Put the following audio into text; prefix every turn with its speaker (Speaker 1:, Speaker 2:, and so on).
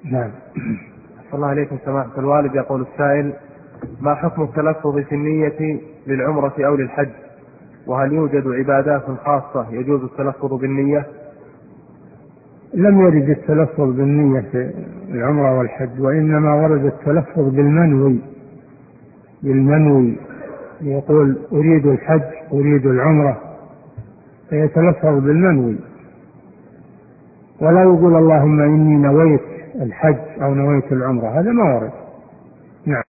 Speaker 1: نعم.
Speaker 2: صلى الله عليكم سماحة الوالد. يقول السائل: ما حكم التلفظ في النية للعمرة أو للحج؟ وهل يوجد عبادات خاصة يجوز التلفظ بالنية؟
Speaker 1: لم يرد التلفظ بالنية في العمرة والحج، وإنما ورد التلفظ بالمنوي، يقول أريد الحج أريد العمرة، فيتلفظ بالمنوي، ولا يقول اللهم إني نويت الحج أو نويت العمرة، هذا ما ورد. نعم.